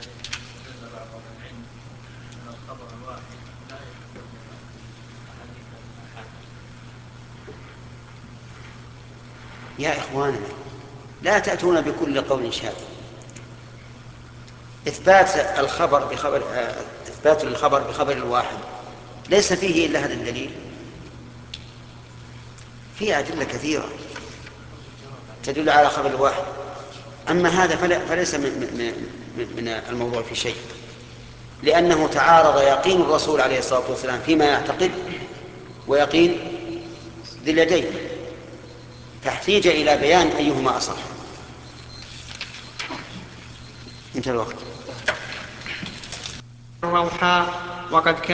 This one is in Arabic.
عليه استدل بعض أهل العلم أن الخبر الواحد لا يتضمن أحاديث الآحاد. يا إخواننا لا تأتون بكل قول شاذ. إثبات الخبر بخبر الواحد ليس فيه إلا هذا الدليل، فيه أدلة كثيرة تدل على خبر الواحد. أما هذا فليس من الموضوع في شيء، لأنه تعارض يقين الرسول عليه الصلاة والسلام فيما يعتقد ويقين ذي اليدين، فاحتيج إلى بيان أيهما أصح. انتهى الوقت. الروحاء وقد